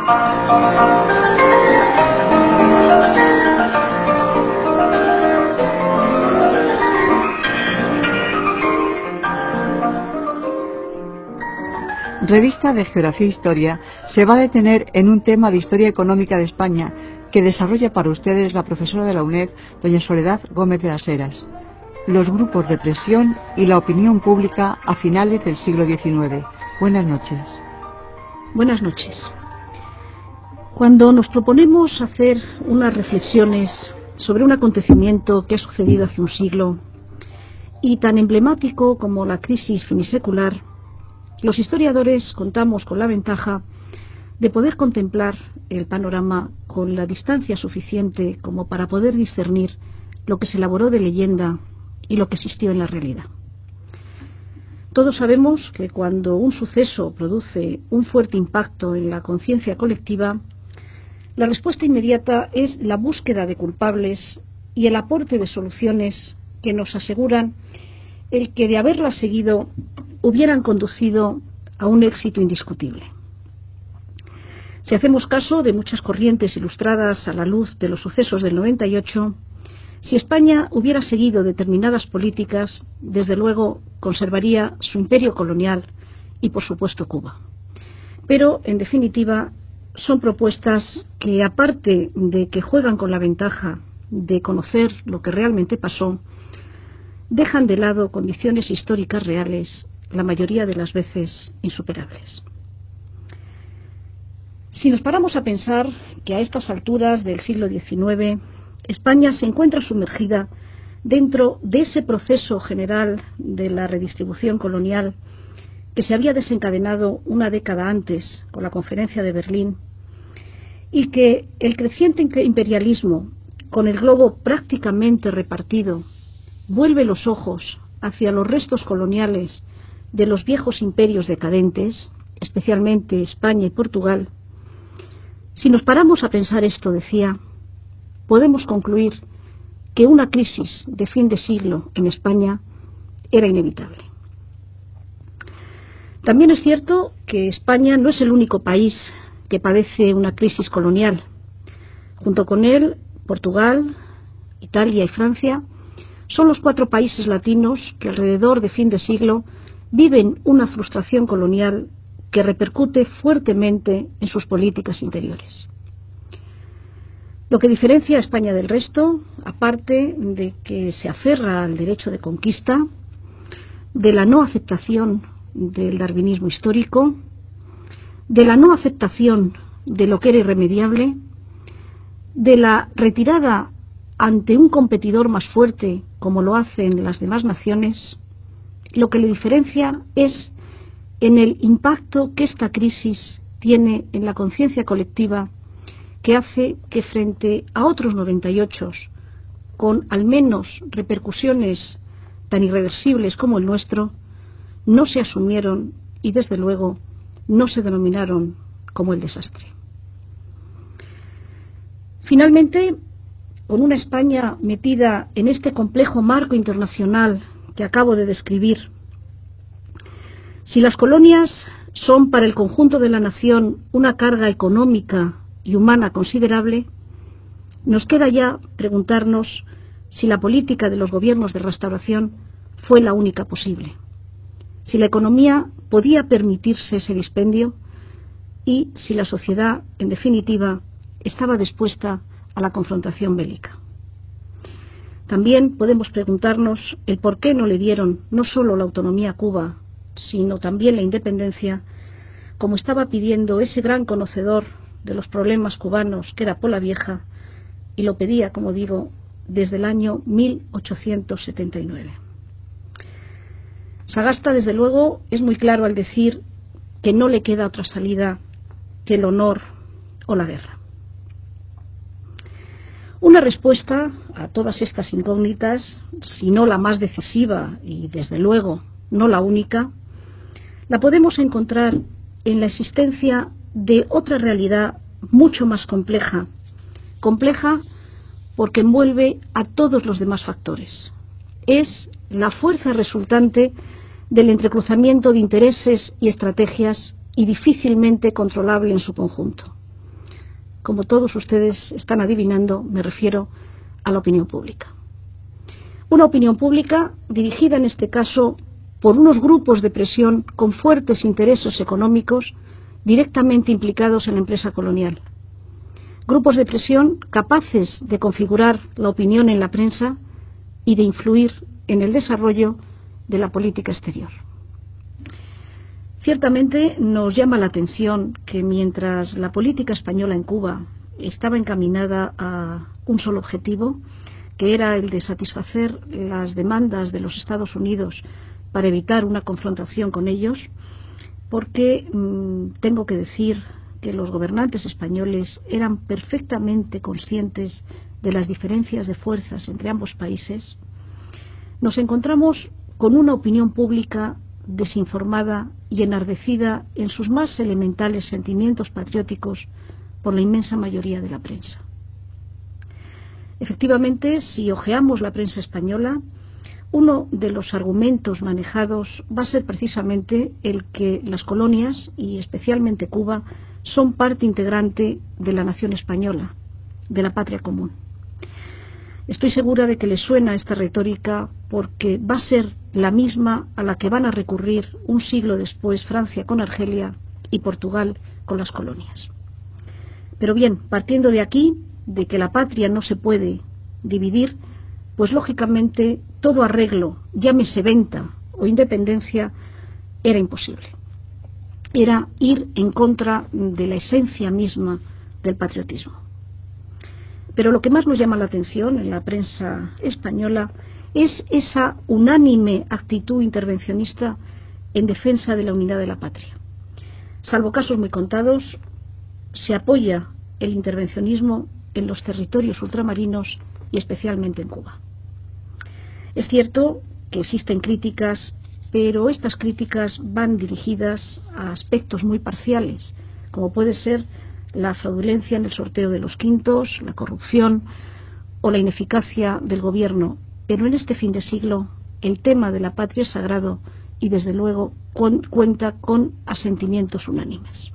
Revista de Geografía e Historia se va a detener en un tema de historia económica de España que desarrolla para ustedes la profesora de la UNED, doña Soledad Gómez de las Heras: los grupos de presión y la opinión pública a finales del siglo XIX. Buenas noches. Buenas noches. Cuando nos proponemos hacer unas reflexiones sobre un acontecimiento que ha sucedido hace un siglo y tan emblemático como la crisis finisecular, los historiadores contamos con la ventaja de poder contemplar el panorama con la distancia suficiente como para poder discernir lo que se elaboró de leyenda y lo que existió en la realidad. Todos sabemos que cuando un suceso produce un fuerte impacto en la conciencia colectiva, la respuesta inmediata es la búsqueda de culpables y el aporte de soluciones que nos aseguran el que, de haberlas seguido, hubieran conducido a un éxito indiscutible. Si hacemos caso de muchas corrientes ilustradas a la luz de los sucesos del 98, si España hubiera seguido determinadas políticas, desde luego conservaría su imperio colonial y, por supuesto, Cuba. Pero, en definitiva, son propuestas que, aparte de que juegan con la ventaja de conocer lo que realmente pasó, dejan de lado condiciones históricas reales, la mayoría de las veces insuperables. Si nos paramos a pensar que a estas alturas del siglo XIX España se encuentra sumergida dentro de ese proceso general de la redistribución colonial que se había desencadenado una década antes con la Conferencia de Berlín, y que el creciente imperialismo, con el globo prácticamente repartido, vuelve los ojos hacia los restos coloniales de los viejos imperios decadentes, especialmente España y Portugal, si nos paramos a pensar esto, decía, podemos concluir que una crisis de fin de siglo en España era inevitable. También es cierto que España no es el único país que padece una crisis colonial. Junto con él, Portugal, Italia y Francia son los 4 países latinos que alrededor de fin de siglo viven una frustración colonial que repercute fuertemente en sus políticas interiores. Lo que diferencia a España del resto, aparte de que se aferra al derecho de conquista, de la no aceptación del darwinismo histórico, de la no aceptación de lo que era irremediable, de la retirada ante un competidor más fuerte, como lo hacen las demás naciones, lo que le diferencia es en el impacto que esta crisis tiene en la conciencia colectiva, que hace que frente a otros 98, con al menos repercusiones tan irreversibles como el nuestro, no se asumieron y, desde luego, no se denominaron como el desastre. Finalmente, con una España metida en este complejo marco internacional que acabo de describir, si las colonias son para el conjunto de la nación una carga económica y humana considerable, nos queda ya preguntarnos si la política de los gobiernos de restauración fue la única posible, si la economía podía permitirse ese dispendio y si la sociedad, en definitiva, estaba dispuesta a la confrontación bélica. También podemos preguntarnos el por qué no le dieron no solo la autonomía a Cuba, sino también la independencia, como estaba pidiendo ese gran conocedor de los problemas cubanos que era Polavieja, y lo pedía, como digo, desde el año 1879. Sagasta, desde luego, es muy claro al decir que no le queda otra salida que el honor o la guerra. Una respuesta a todas estas incógnitas, si no la más decisiva y desde luego no la única, la podemos encontrar en la existencia de otra realidad mucho más compleja porque envuelve a todos los demás factores. Es la fuerza resultante del entrecruzamiento de intereses y estrategias y difícilmente controlable en su conjunto. Como todos ustedes están adivinando, me refiero a la opinión pública. Una opinión pública dirigida en este caso por unos grupos de presión con fuertes intereses económicos directamente implicados en la empresa colonial. Grupos de presión capaces de configurar la opinión en la prensa y de influir en el desarrollo de la política exterior. Ciertamente nos llama la atención que mientras la política española en Cuba estaba encaminada a un solo objetivo, que era el de satisfacer las demandas de los Estados Unidos para evitar una confrontación con ellos, porque tengo que decir que los gobernantes españoles eran perfectamente conscientes de las diferencias de fuerzas entre ambos países, nos encontramos con una opinión pública desinformada y enardecida en sus más elementales sentimientos patrióticos por la inmensa mayoría de la prensa. Efectivamente, si hojeamos la prensa española, uno de los argumentos manejados va a ser precisamente el que las colonias, y especialmente Cuba, son parte integrante de la nación española, de la patria común. Estoy segura de que les suena esta retórica porque va a ser la misma a la que van a recurrir un siglo después Francia con Argelia y Portugal con las colonias. Pero bien, partiendo de aquí, de que la patria no se puede dividir, pues lógicamente todo arreglo, llámese venta o independencia, era imposible. Era ir en contra de la esencia misma del patriotismo. Pero lo que más nos llama la atención en la prensa española es esa unánime actitud intervencionista en defensa de la unidad de la patria. Salvo casos muy contados, se apoya el intervencionismo en los territorios ultramarinos y especialmente en Cuba. Es cierto que existen críticas, pero estas críticas van dirigidas a aspectos muy parciales, como puede ser la fraudulencia en el sorteo de los quintos, la corrupción o la ineficacia del gobierno. Pero en este fin de siglo el tema de la patria es sagrado y desde luego cuenta con asentimientos unánimes.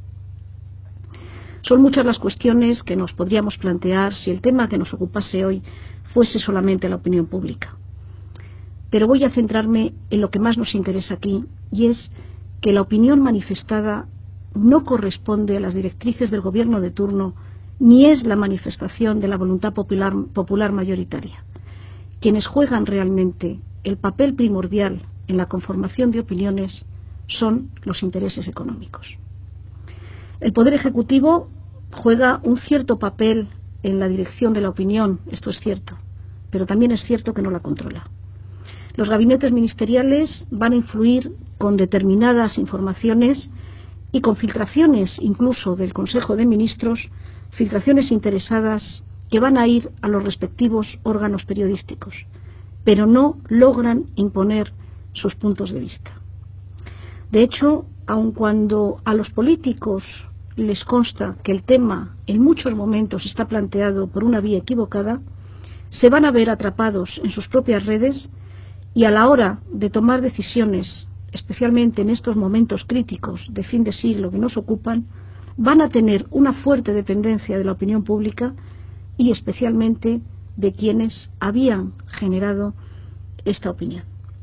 Son muchas las cuestiones que nos podríamos plantear si el tema que nos ocupase hoy fuese solamente la opinión pública. Pero voy a centrarme en lo que más nos interesa aquí, y es que la opinión manifestada no corresponde a las directrices del gobierno de turno, ni es la manifestación de la voluntad popular mayoritaria. Quienes juegan realmente el papel primordial en la conformación de opiniones son los intereses económicos. El Poder Ejecutivo juega un cierto papel en la dirección de la opinión, esto es cierto, pero también es cierto que no la controla. Los gabinetes ministeriales van a influir con determinadas informaciones y con filtraciones incluso del Consejo de Ministros, filtraciones interesadas que van a ir a los respectivos órganos periodísticos, pero no logran imponer sus puntos de vista. De hecho, aun cuando a los políticos les consta que el tema en muchos momentos está planteado por una vía equivocada, se van a ver atrapados en sus propias redes y a la hora de tomar decisiones, especialmente en estos momentos críticos de fin de siglo que nos ocupan, van a tener una fuerte dependencia de la opinión pública y especialmente de quienes habían generado esta opinión.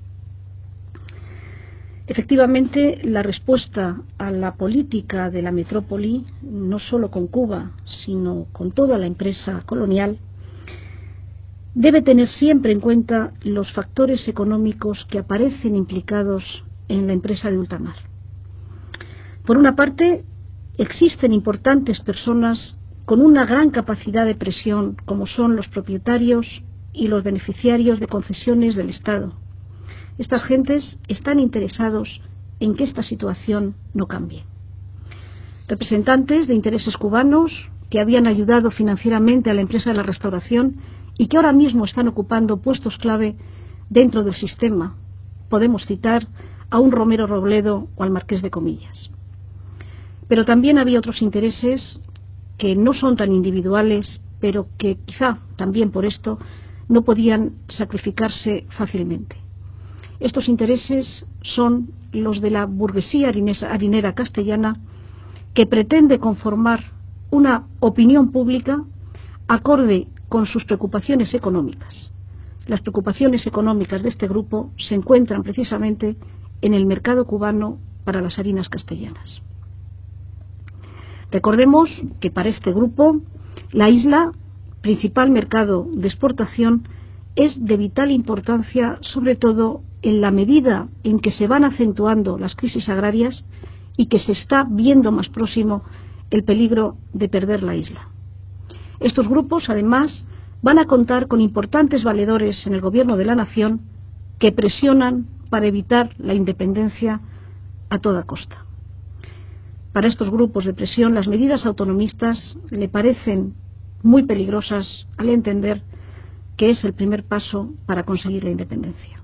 Efectivamente, la respuesta a la política de la metrópoli, no solo con Cuba, sino con toda la empresa colonial, debe tener siempre en cuenta los factores económicos que aparecen implicados en la empresa de ultramar. Por una parte, existen importantes personas con una gran capacidad de presión, como son los propietarios y los beneficiarios de concesiones del Estado. Estas gentes están interesados en que esta situación no cambie. Representantes de intereses cubanos que habían ayudado financieramente a la empresa de la restauración y que ahora mismo están ocupando puestos clave dentro del sistema. Podemos citar a un Romero Robledo o al Marqués de Comillas. Pero también había otros intereses que no son tan individuales, pero que quizá también por esto no podían sacrificarse fácilmente. Estos intereses son los de la burguesía harinera castellana, que pretende conformar una opinión pública acorde con sus preocupaciones económicas. Las preocupaciones económicas de este grupo se encuentran precisamente en el mercado cubano para las harinas castellanas. Recordemos que para este grupo la isla, principal mercado de exportación, es de vital importancia, sobre todo en la medida en que se van acentuando las crisis agrarias y que se está viendo más próximo el peligro de perder la isla. Estos grupos, además, van a contar con importantes valedores en el gobierno de la nación que presionan para evitar la independencia a toda costa. Para estos grupos de presión, las medidas autonomistas le parecen muy peligrosas al entender que es el primer paso para conseguir la independencia.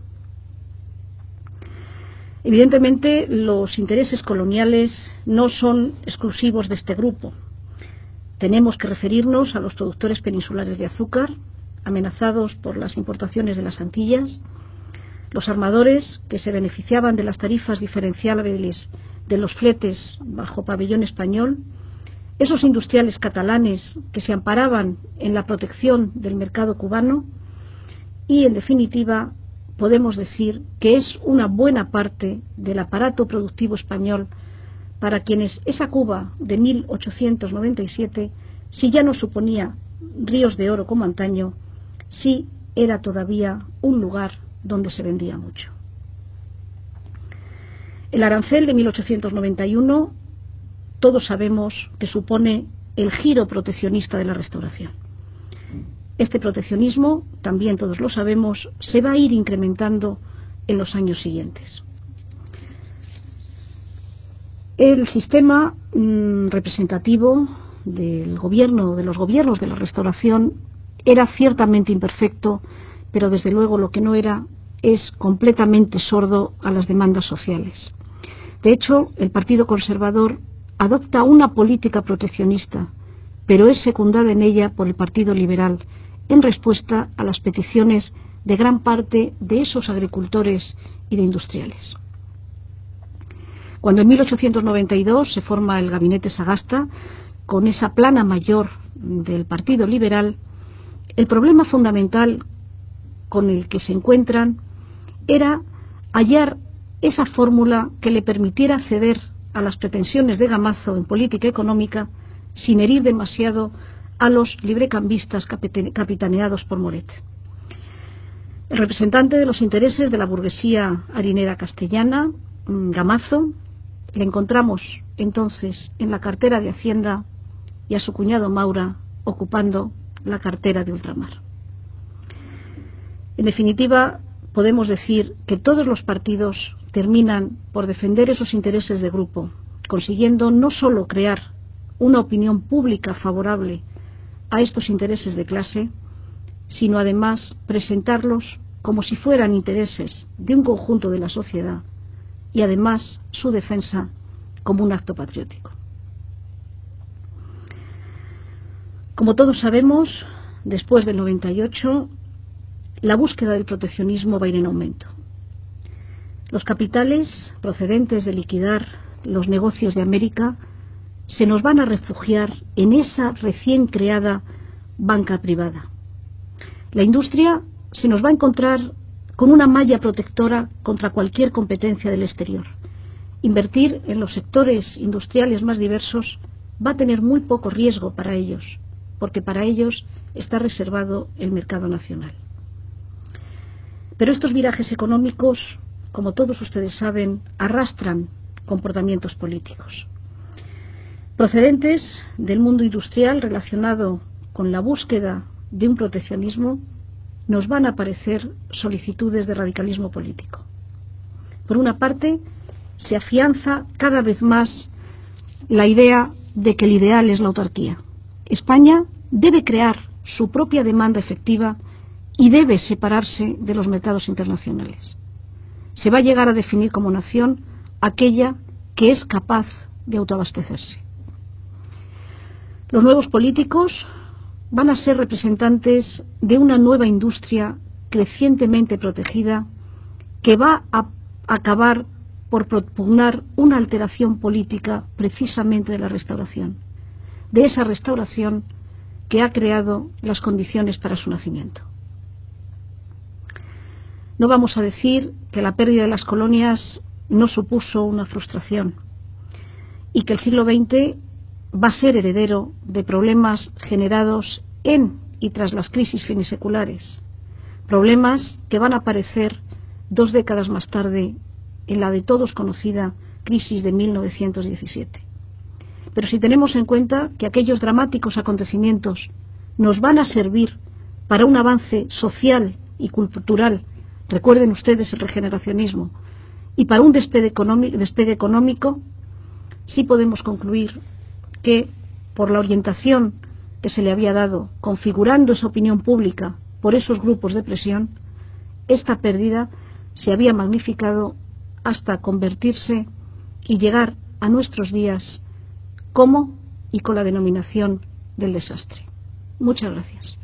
Evidentemente, los intereses coloniales no son exclusivos de este grupo. Tenemos que referirnos a los productores peninsulares de azúcar, amenazados por las importaciones de las Antillas, los armadores que se beneficiaban de las tarifas diferenciables de los fletes bajo pabellón español, esos industriales catalanes que se amparaban en la protección del mercado cubano y, en definitiva, podemos decir que es una buena parte del aparato productivo español para quienes esa Cuba de 1897, si ya no suponía ríos de oro como antaño, sí era todavía un lugar donde se vendía mucho. El arancel de 1891, todos sabemos que supone el giro proteccionista de la Restauración. Este proteccionismo, también todos lo sabemos, se va a ir incrementando en los años siguientes. El sistema representativo del gobierno, de los gobiernos de la Restauración, era ciertamente imperfecto, pero desde luego lo que no era es completamente sordo a las demandas sociales. De hecho, el Partido Conservador adopta una política proteccionista, pero es secundada en ella por el Partido Liberal, en respuesta a las peticiones de gran parte de esos agricultores y de industriales. Cuando en 1892 se forma el gabinete Sagasta, con esa plana mayor del Partido Liberal, el problema fundamental con el que se encuentran era hallar esa fórmula que le permitiera ceder a las pretensiones de Gamazo en política económica sin herir demasiado a los librecambistas capitaneados por Moret. El representante de los intereses de la burguesía harinera castellana, Gamazo, le encontramos entonces en la cartera de Hacienda y a su cuñado Maura ocupando la cartera de ultramar. En definitiva, podemos decir que todos los partidos terminan por defender esos intereses de grupo, consiguiendo no solo crear una opinión pública favorable a estos intereses de clase, sino además presentarlos como si fueran intereses de un conjunto de la sociedad y además su defensa como un acto patriótico. Como todos sabemos, después del 98, la búsqueda del proteccionismo va a ir en aumento. Los capitales procedentes de liquidar los negocios de América se nos van a refugiar en esa recién creada banca privada. La industria se nos va a encontrar con una malla protectora contra cualquier competencia del exterior. Invertir en los sectores industriales más diversos va a tener muy poco riesgo para ellos, porque para ellos está reservado el mercado nacional. Pero estos virajes económicos, como todos ustedes saben, arrastran comportamientos políticos procedentes del mundo industrial relacionado con la búsqueda de un proteccionismo. Nos van a aparecer solicitudes de radicalismo político. Por una parte, se afianza cada vez más la idea de que el ideal es la autarquía. España debe crear su propia demanda efectiva y debe separarse de los mercados internacionales. Se va a llegar a definir como nación aquella que es capaz de autoabastecerse. Los nuevos políticos van a ser representantes de una nueva industria crecientemente protegida que va a acabar por propugnar una alteración política precisamente de la Restauración. de esa restauración que ha creado las condiciones para su nacimiento. No vamos a decir que la pérdida de las colonias no supuso una frustración y que el siglo XX va a ser heredero de problemas generados en y tras las crisis finiseculares, problemas que van a aparecer 2 décadas más tarde en la de todos conocida crisis de 1917. Pero si tenemos en cuenta que aquellos dramáticos acontecimientos nos van a servir para un avance social y cultural, recuerden ustedes el regeneracionismo, y para un despegue económico, sí podemos concluir que por la orientación que se le había dado, configurando esa opinión pública por esos grupos de presión, esta pérdida se había magnificado hasta convertirse y llegar a nuestros días como y con la denominación del desastre. Muchas gracias.